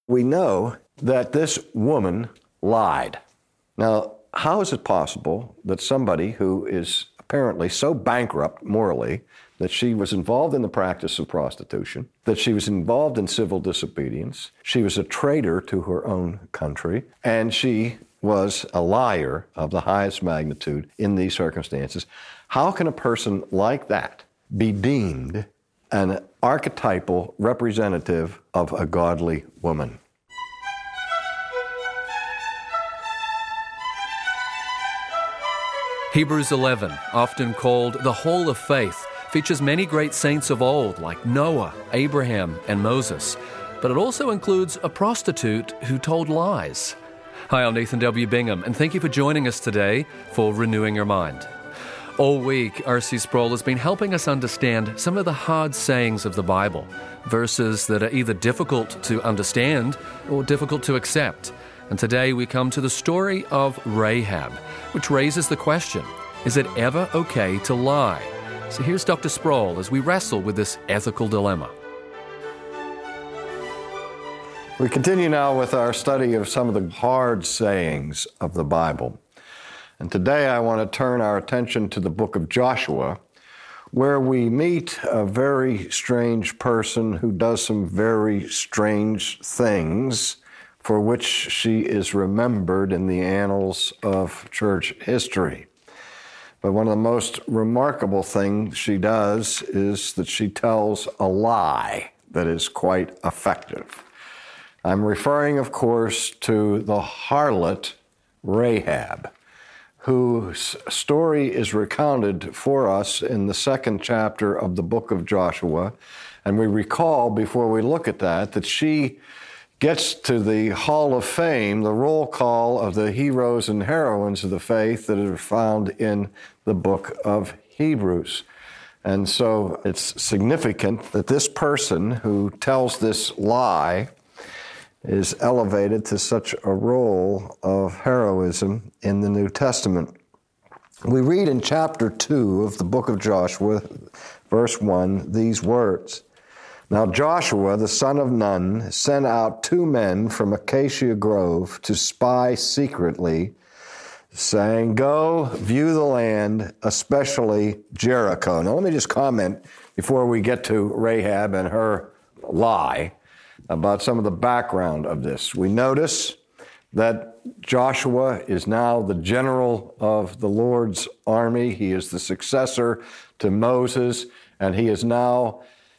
We know that this woman lied. Now, how is it possible that somebody who is apparently so bankrupt morally that she was involved in the practice of prostitution, that she was involved in civil disobedience, she was a traitor to her own country, and she was a liar of the highest magnitude in these circumstances, how can a person like that be deemed an archetypal representative of a godly woman? Hebrews 11, often called the Hall of Faith, features many great saints of old like Noah, Abraham, and Moses. But it also includes a prostitute who told lies. Hi, I'm Nathan W. Bingham, and thank you for joining us today for Renewing Your Mind. All week, R.C. Sproul has been helping us understand some of the hard sayings of the Bible, verses that are either difficult to understand or difficult to accept. And today we come to the story of Rahab, which raises the question, is it ever okay to lie? So here's Dr. Sproul as we wrestle with this ethical dilemma. We continue now with our study of some of the hard sayings of the Bible. And today I want to turn our attention to the book of Joshua, where we meet a very strange person who does some very strange things for which she is remembered in the annals of church history. But one of the most remarkable things she does is that she tells a lie that is quite effective. I'm referring, of course, to the harlot Rahab, whose story is recounted for us in the second chapter of the book of Joshua. And we recall, before we look at that she gets to the Hall of Fame, the roll call of the heroes and heroines of the faith that are found in the book of Hebrews. And so it's significant that this person who tells this lie is elevated to such a role of heroism in the New Testament. We read in chapter 2 of the book of Joshua, verse 1, these words. Now Joshua, the son of Nun, sent out 2 men from Acacia Grove to spy secretly, saying, go view the land, especially Jericho. Now let me just comment before we get to Rahab and her lie about some of the background of this. We notice that Joshua is now the general of the Lord's army. He is the successor to Moses, and he is now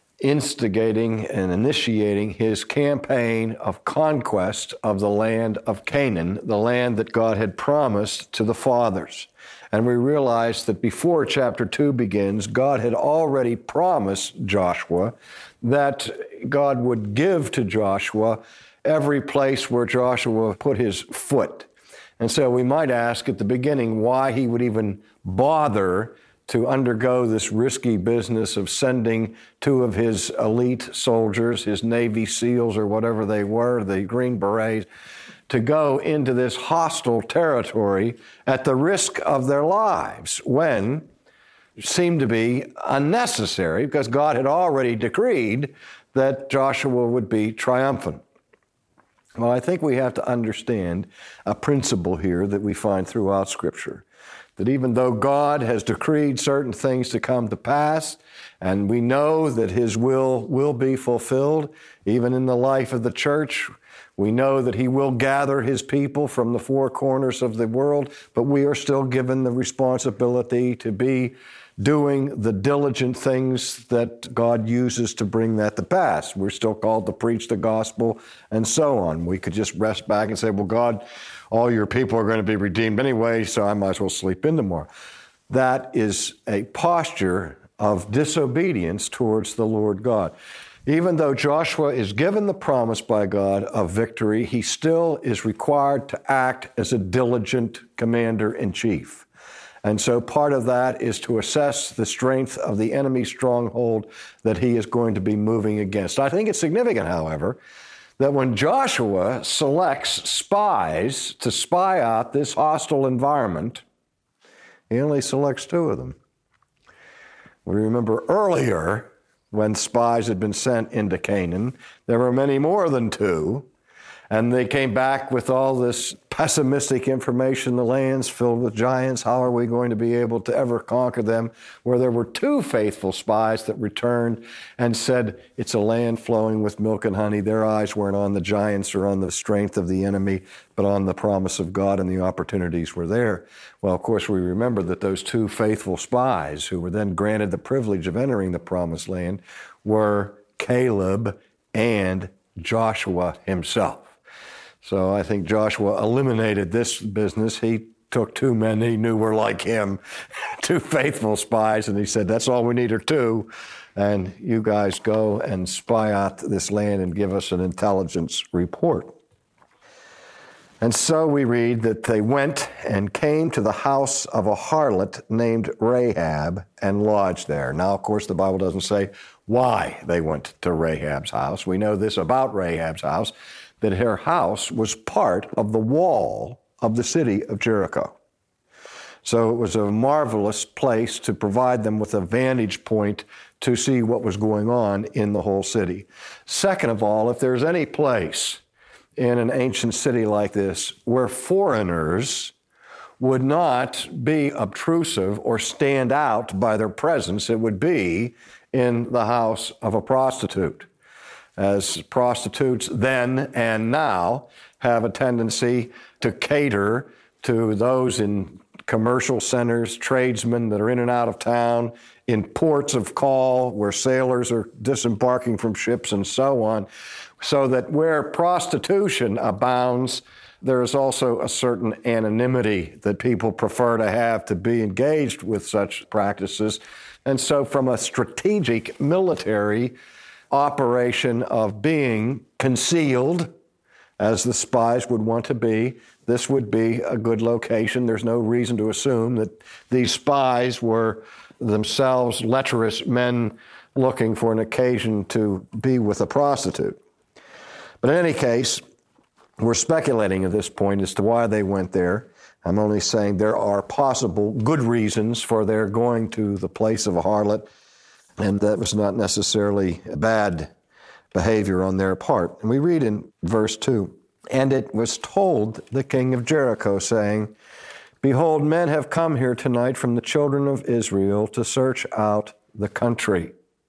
instigating and initiating his campaign of conquest of the land of Canaan, the land that God had promised to the fathers. And we realize that before chapter 2 begins, God had already promised Joshua that God would give to Joshua every place where Joshua put his foot. And so we might ask at the beginning why he would even bother to undergo this risky business of sending 2 of his elite soldiers, his Navy SEALs or whatever they were, the Green Berets, to go into this hostile territory at the risk of their lives when it seemed to be unnecessary because God had already decreed that Joshua would be triumphant. Well, I think we have to understand a principle here that we find throughout Scripture, that even though God has decreed certain things to come to pass, and we know that His will be fulfilled, even in the life of the church, we know that He will gather His people from the 4 corners of the world, but we are still given the responsibility to be doing the diligent things that God uses to bring that to pass. We're still called to preach the gospel and so on. We could just rest back and say, well, God, all your people are going to be redeemed anyway, so I might as well sleep in tomorrow. That is a posture of disobedience towards the Lord God. Even though Joshua is given the promise by God of victory, he still is required to act as a diligent commander-in-chief. And so part of that is to assess the strength of the enemy's stronghold that he is going to be moving against. I think it's significant, however, that when Joshua selects spies to spy out this hostile environment, he only selects 2 of them. We remember earlier when spies had been sent into Canaan, there were many more than 2. And they came back with all this pessimistic information. The land's filled with giants. How are we going to be able to ever conquer them? Where there were 2 faithful spies that returned and said, it's a land flowing with milk and honey. Their eyes weren't on the giants or on the strength of the enemy, but on the promise of God, and the opportunities were there. Well, of course, we remember that those 2 faithful spies who were then granted the privilege of entering the promised land were Caleb and Joshua himself. So I think Joshua eliminated this business. He took 2 men he knew were like him, 2 faithful spies, and he said, that's all we need are 2. And you guys go and spy out this land and give us an intelligence report. And so we read that they went and came to the house of a harlot named Rahab and lodged there. Now, of course, the Bible doesn't say why they went to Rahab's house. We know this about Rahab's house, that her house was part of the wall of the city of Jericho. So it was a marvelous place to provide them with a vantage point to see what was going on in the whole city. Second of all, if there's any place in an ancient city like this where foreigners would not be obtrusive or stand out by their presence, it would be in the house of a prostitute. As prostitutes then and now have a tendency to cater to those in commercial centers, tradesmen that are in and out of town, in ports of call where sailors are disembarking from ships and so on, so that where prostitution abounds, there is also a certain anonymity that people prefer to have to be engaged with such practices. And so from a strategic military operation of being concealed, as the spies would want to be, this would be a good location. There's no reason to assume that these spies were themselves lecherous men looking for an occasion to be with a prostitute. But in any case, we're speculating at this point as to why they went there. I'm only saying there are possible good reasons for their going to the place of a harlot, and that was not necessarily bad behavior on their part. And we read in verse 2, and it was told the king of Jericho, saying, behold, men have come here tonight from the children of Israel to search out the country.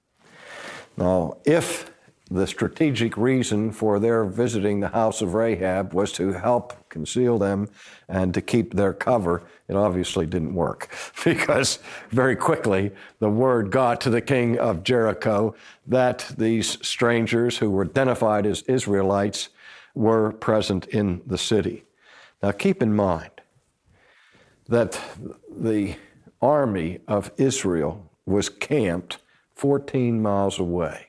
Now, if the strategic reason for their visiting the house of Rahab was to help conceal them and to keep their cover, it obviously didn't work, because very quickly the word got to the king of Jericho that these strangers who were identified as Israelites were present in the city. Now keep in mind that the army of Israel was camped 14 miles away.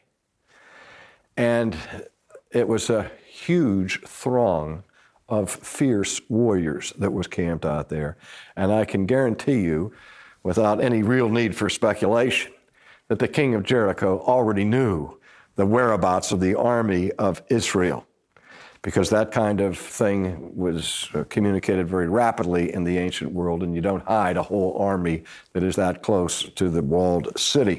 And it was a huge throng of fierce warriors that was camped out there. And I can guarantee you, without any real need for speculation, that the king of Jericho already knew the whereabouts of the army of Israel, because that kind of thing was communicated very rapidly in the ancient world, and you don't hide a whole army that is that close to the walled city.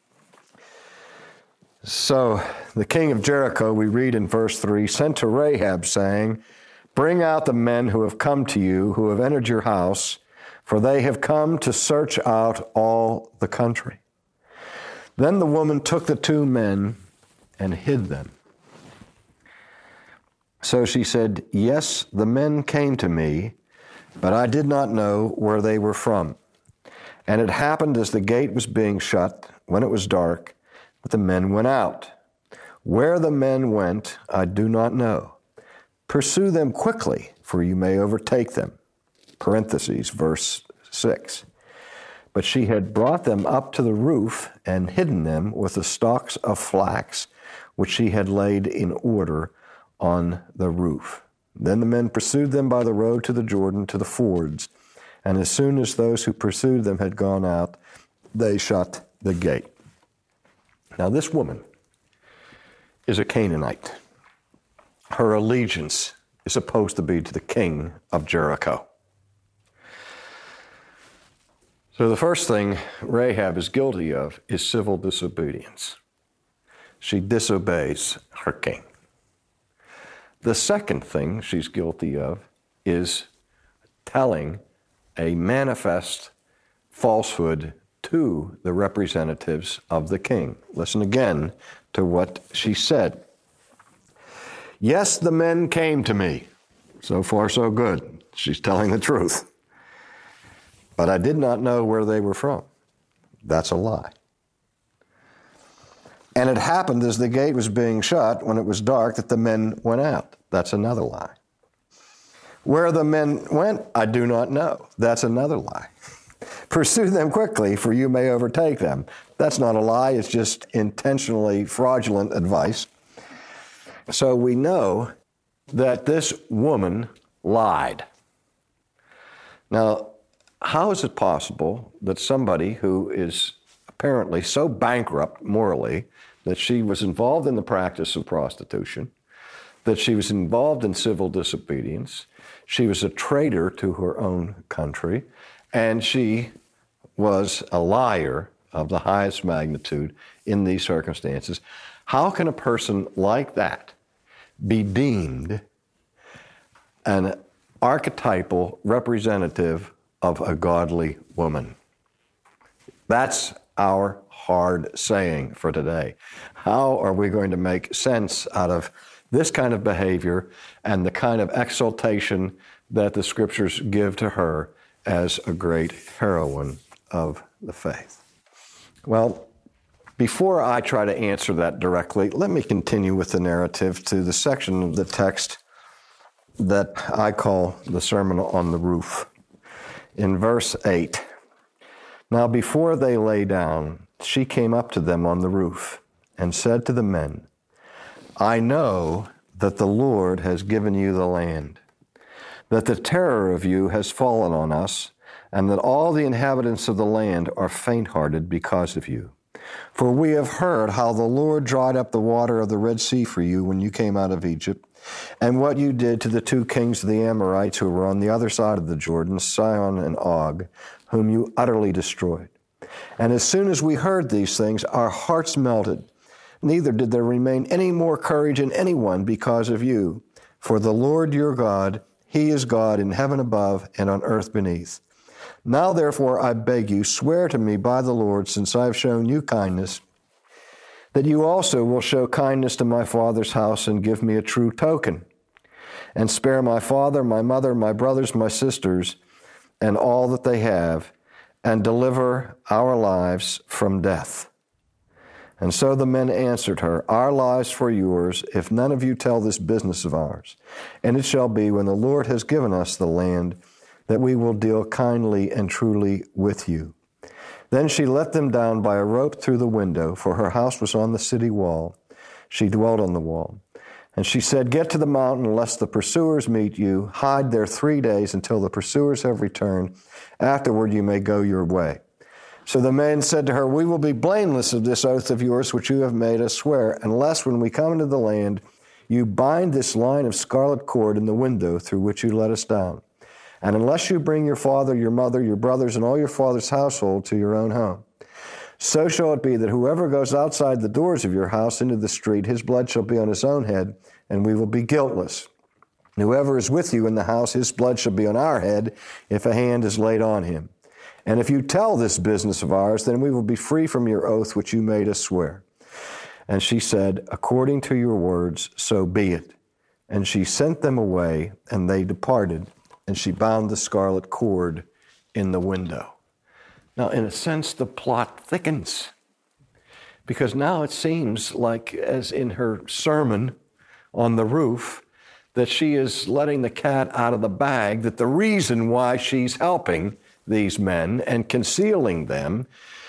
So the king of Jericho, we read in verse 3, sent to Rahab, saying, bring out the men who have come to you, who have entered your house, for they have come to search out all the country. Then the woman took the 2 men and hid them. So she said, yes, the men came to me, but I did not know where they were from. And it happened as the gate was being shut, when it was dark, that the men went out. Where the men went, I do not know. Pursue them quickly, for you may overtake them. Parentheses, verse 6. But she had brought them up to the roof and hidden them with the stalks of flax, which she had laid in order on the roof. Then the men pursued them by the road to the Jordan, to the fords. And as soon as those who pursued them had gone out, they shut the gate. Now, this woman is a Canaanite. Her allegiance is supposed to be to the king of Jericho. So the first thing Rahab is guilty of is civil disobedience. She disobeys her king. The second thing she's guilty of is telling a manifest falsehood to the representatives of the king. Listen again to what she said. Yes, the men came to me. So far, so good. She's telling the truth. But I did not know where they were from. That's a lie. And it happened as the gate was being shut, when it was dark, that the men went out. That's another lie. Where the men went, I do not know. That's another lie. Pursue them quickly, for you may overtake them. That's not a lie. It's just intentionally fraudulent advice. So we know that this woman lied. Now, how is it possible that somebody who is apparently so bankrupt morally that she was involved in the practice of prostitution, that she was involved in civil disobedience, she was a traitor to her own country, and she was a liar of the highest magnitude in these circumstances? How can a person like that be deemed an archetypal representative of a godly woman? That's our hard saying for today. How are we going to make sense out of this kind of behavior and the kind of exaltation that the Scriptures give to her as a great heroine of the faith? Well, before I try to answer that directly, let me continue with the narrative to the section of the text that I call the Sermon on the Roof. In verse 8, now before they lay down, she came up to them on the roof and said to the men, I know that the Lord has given you the land, that the terror of you has fallen on us, and that all the inhabitants of the land are faint-hearted because of you. For we have heard how the Lord dried up the water of the Red Sea for you when you came out of Egypt, and what you did to the two kings of the Amorites who were on the other side of the Jordan, Sihon and Og, whom you utterly destroyed. And as soon as we heard these things, our hearts melted. Neither did there remain any more courage in anyone because of you. For the Lord your God, He is God in heaven above and on earth beneath. Now therefore I beg you, swear to me by the Lord, since I have shown you kindness, that you also will show kindness to my father's house and give me a true token, and spare my father, my mother, my brothers, my sisters, and all that they have, and deliver our lives from death. And so the men answered her, our lives for yours, if none of you tell this business of ours. And it shall be, when the Lord has given us the land, that we will deal kindly and truly with you. Then she let them down by a rope through the window, for her house was on the city wall. She dwelt on the wall. And she said, get to the mountain, lest the pursuers meet you. Hide there 3 days until the pursuers have returned. Afterward you may go your way. So the men said to her, we will be blameless of this oath of yours which you have made us swear, unless when we come into the land, you bind this line of scarlet cord in the window through which you let us down. And unless you bring your father, your mother, your brothers, and all your father's household to your own home. So shall it be that whoever goes outside the doors of your house into the street, his blood shall be on his own head, and we will be guiltless. And whoever is with you in the house, his blood shall be on our head, if a hand is laid on him. And if you tell this business of ours, then we will be free from your oath which you made us swear. And she said, according to your words, so be it. And she sent them away, and they departed, and she bound the scarlet cord in the window. Now, in a sense, the plot thickens, because now it seems like, as in her sermon on the roof, that she is letting the cat out of the bag, that the reason why she's helping these men and concealing them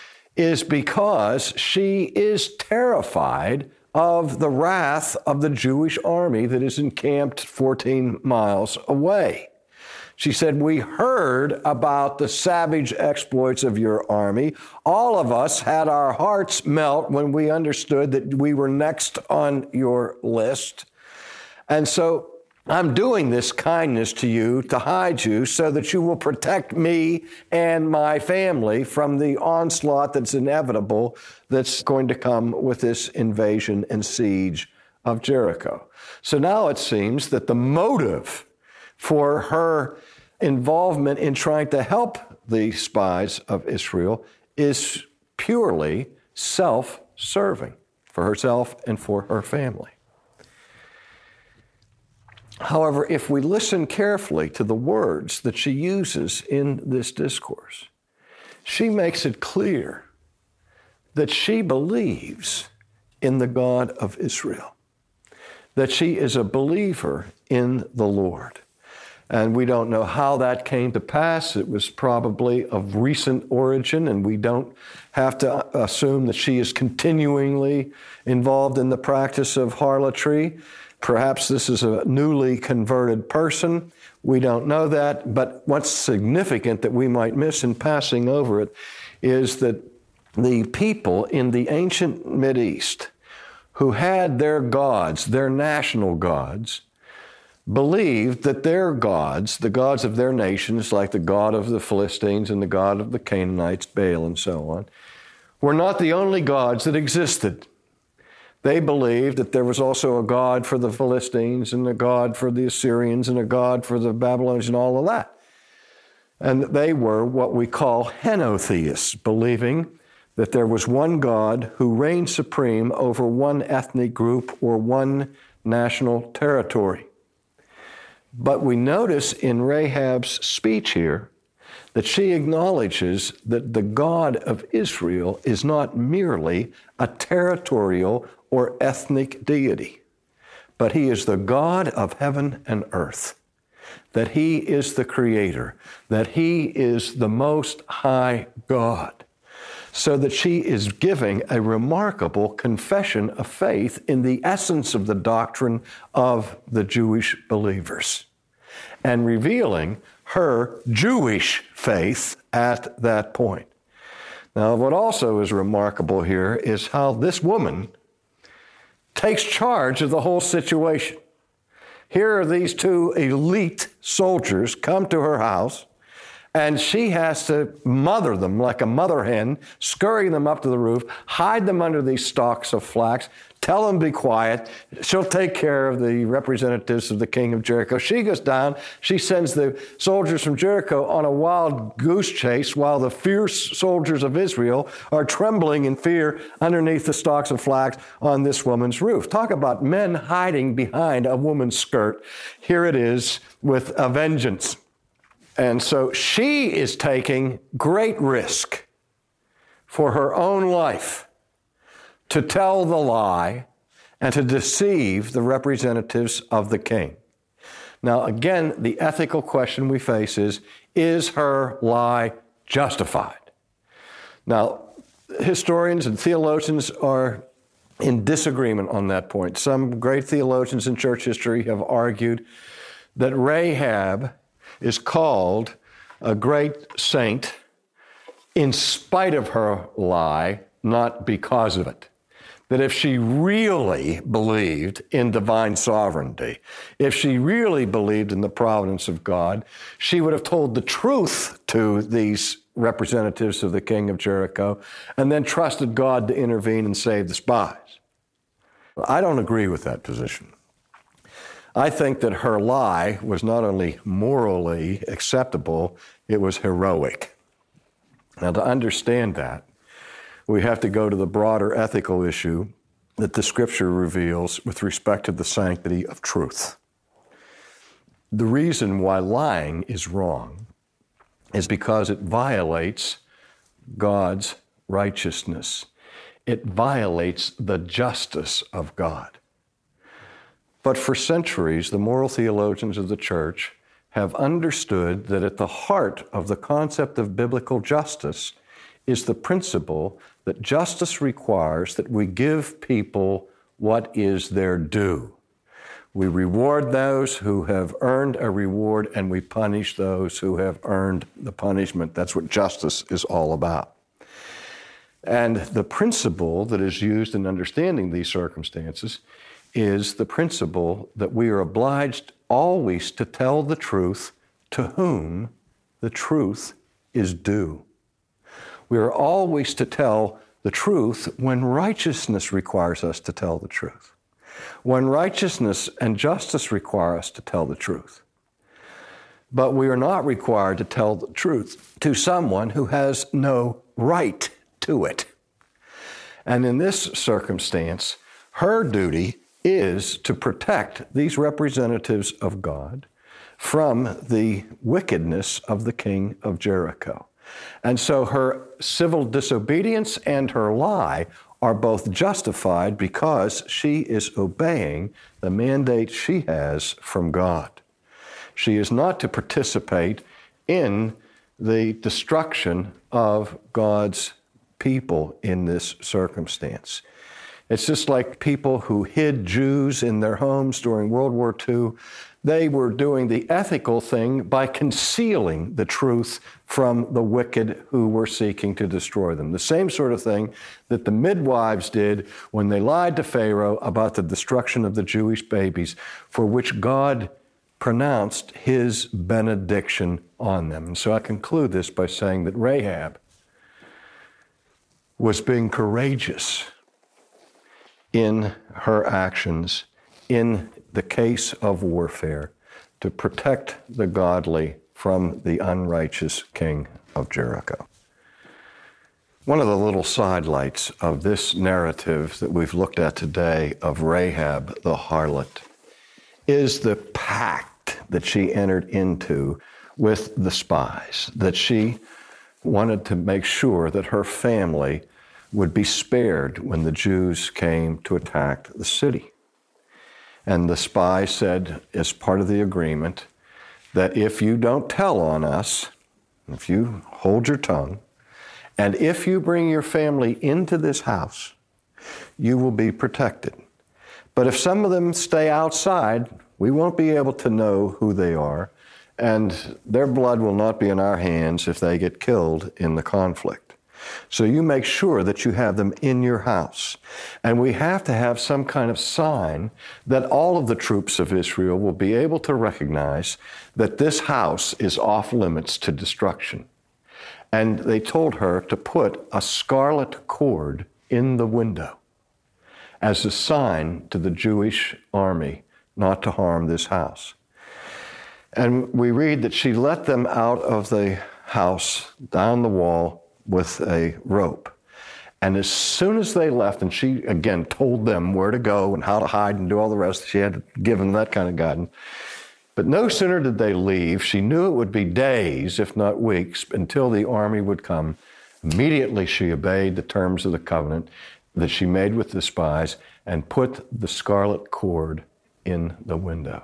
is because she is terrified of the wrath of the Jewish army that is encamped 14 miles away. She said, we heard about the savage exploits of your army. All of us had our hearts melt when we understood that we were next on your list. And so I'm doing this kindness to you to hide you so that you will protect me and my family from the onslaught that's inevitable that's going to come with this invasion and siege of Jericho. So now it seems that the motive for her involvement in trying to help the spies of Israel is purely self-serving for herself and for her family. However, if we listen carefully to the words that she uses in this discourse, she makes it clear that she believes in the God of Israel, that she is a believer in the Lord. And we don't know how that came to pass. It was probably of recent origin, and we don't have to assume that she is continually involved in the practice of harlotry. Perhaps this is a newly converted person. We don't know that. But what's significant that we might miss in passing over it is that the people in the ancient Mideast who had their gods, their national gods, believed that their gods, the gods of their nations, like the god of the Philistines and the god of the Canaanites, Baal and so on, were not the only gods that existed. They believed that there was also a god for the Philistines and a god for the Assyrians and a god for the Babylonians and all of that. And they were what we call henotheists, believing that there was one God who reigned supreme over one ethnic group or one national territory. But we notice in Rahab's speech here that she acknowledges that the God of Israel is not merely a territorial or ethnic deity, but he is the God of heaven and earth, that he is the creator, that he is the most high God. So that she is giving a remarkable confession of faith in the essence of the doctrine of the Jewish believers and revealing her Jewish faith at that point. Now, what also is remarkable here is how this woman takes charge of the whole situation. Here are these two elite soldiers come to her house, and she has to mother them like a mother hen, scurry them up to the roof, hide them under these stalks of flax, tell them to be quiet. She'll take care of the representatives of the king of Jericho. She goes down. She sends the soldiers from Jericho on a wild goose chase while the fierce soldiers of Israel are trembling in fear underneath the stalks of flax on this woman's roof. Talk about men hiding behind a woman's skirt. Here it is with a vengeance. And so she is taking great risk for her own life to tell the lie and to deceive the representatives of the king. Now, again, the ethical question we face is her lie justified? Now, historians and theologians are in disagreement on that point. Some great theologians in church history have argued that Rahab is called a great saint in spite of her lie, not because of it. That if she really believed in divine sovereignty, if she really believed in the providence of God, she would have told the truth to these representatives of the king of Jericho and then trusted God to intervene and save the spies. I don't agree with that position. I think that her lie was not only morally acceptable, it was heroic. Now, to understand that, we have to go to the broader ethical issue that the Scripture reveals with respect to the sanctity of truth. The reason why lying is wrong is because it violates God's righteousness. It violates the justice of God. But for centuries, the moral theologians of the church have understood that at the heart of the concept of biblical justice is the principle that justice requires that we give people what is their due. We reward those who have earned a reward, and we punish those who have earned the punishment. That's what justice is all about. And the principle that is used in understanding these circumstances is the principle that we are obliged always to tell the truth to whom the truth is due. We are always to tell the truth when righteousness requires us to tell the truth. when righteousness and justice require us to tell the truth. But we are not required to tell the truth to someone who has no right to it. And in this circumstance, her duty is to protect these representatives of God from the wickedness of the king of Jericho. And so her civil disobedience and her lie are both justified because she is obeying the mandate she has from God. She is not to participate in the destruction of God's people in this circumstance. It's just like people who hid Jews in their homes during World War II. They were doing the ethical thing by concealing the truth from the wicked who were seeking to destroy them. The same sort of thing that the midwives did when they lied to Pharaoh about the destruction of the Jewish babies, for which God pronounced his benediction on them. And so I conclude this by saying that Rahab was being courageous in her actions in the case of warfare to protect the godly from the unrighteous king of Jericho. One of the little sidelights of this narrative that we've looked at today of Rahab the harlot is the pact that she entered into with the spies, that she wanted to make sure that her family would be spared when the Jews came to attack the city. And the spy said, as part of the agreement, that if you don't tell on us, if you hold your tongue, and if you bring your family into this house, you will be protected. But if some of them stay outside, we won't be able to know who they are, and their blood will not be in our hands if they get killed in the conflict. So you make sure that you have them in your house. And we have to have some kind of sign that all of the troops of Israel will be able to recognize that this house is off limits to destruction. And they told her to put a scarlet cord in the window as a sign to the Jewish army not to harm this house. And we read that she let them out of the house, down the wall, with a rope. And as soon as they left, and she, again, told them where to go and how to hide and do all the rest, she had to give them that kind of guidance. But no sooner did they leave, she knew it would be days, if not weeks, until the army would come. Immediately she obeyed the terms of the covenant that she made with the spies and put the scarlet cord in the window.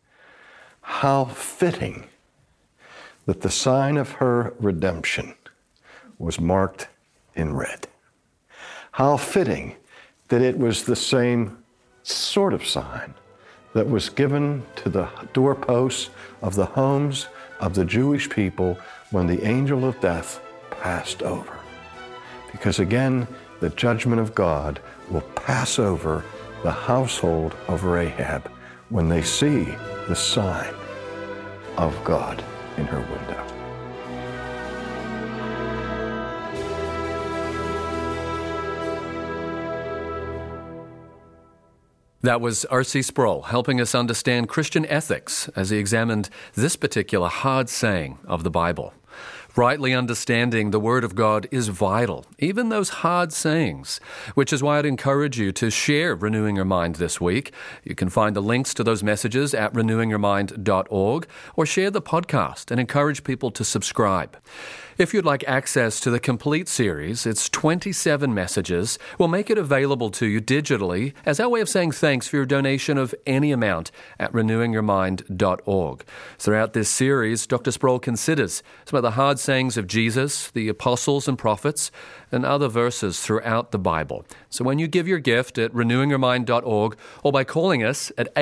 How fitting that the sign of her redemption was marked in red. How fitting that it was the same sort of sign that was given to the doorposts of the homes of the Jewish people when the angel of death passed over. Because again, the judgment of God will pass over the household of Rahab when they see the sign of God in her window. That was R.C. Sproul helping us understand Christian ethics as he examined this particular hard saying of the Bible. Rightly understanding the Word of God is vital, even those hard sayings, which is why I'd encourage you to share Renewing Your Mind this week. You can find the links to those messages at renewingyourmind.org or share the podcast and encourage people to subscribe. If you'd like access to the complete series, it's 27 messages. We'll make it available to you digitally as our way of saying thanks for your donation of any amount at renewingyourmind.org. Throughout this series, Dr. Sproul considers some of the hard sayings of Jesus, the apostles and prophets, and other verses throughout the Bible. So when you give your gift at renewingyourmind.org or by calling us at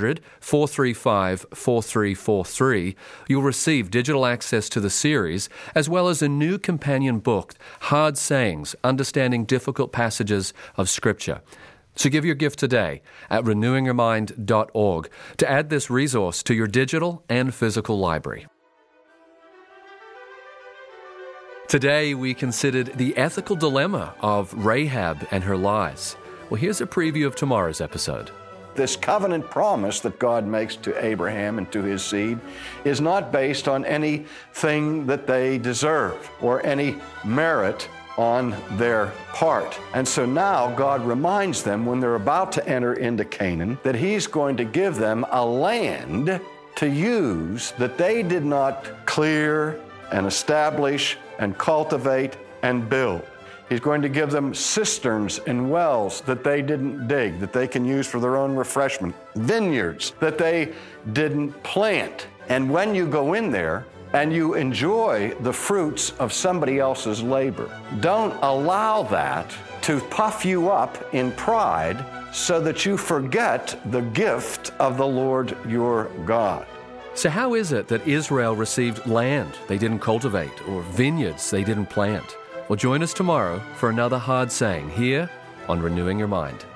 800-435-4343, you'll receive digital access to the series as well as a new companion book, Hard Sayings, Understanding Difficult Passages of Scripture. So give your gift today at renewingyourmind.org to add this resource to your digital and physical library. Today, we considered the ethical dilemma of Rahab and her lies. Well, here's a preview of tomorrow's episode. This covenant promise that God makes to Abraham and to his seed is not based on anything that they deserve or any merit on their part. And so now God reminds them when they're about to enter into Canaan that he's going to give them a land to use that they did not clear and establish and cultivate and build. He's going to give them cisterns and wells that they didn't dig, that they can use for their own refreshment, vineyards that they didn't plant. And when you go in there and you enjoy the fruits of somebody else's labor, don't allow that to puff you up in pride so that you forget the gift of the Lord your God. So how is it that Israel received land they didn't cultivate or vineyards they didn't plant? Well, join us tomorrow for another hard saying here on Renewing Your Mind.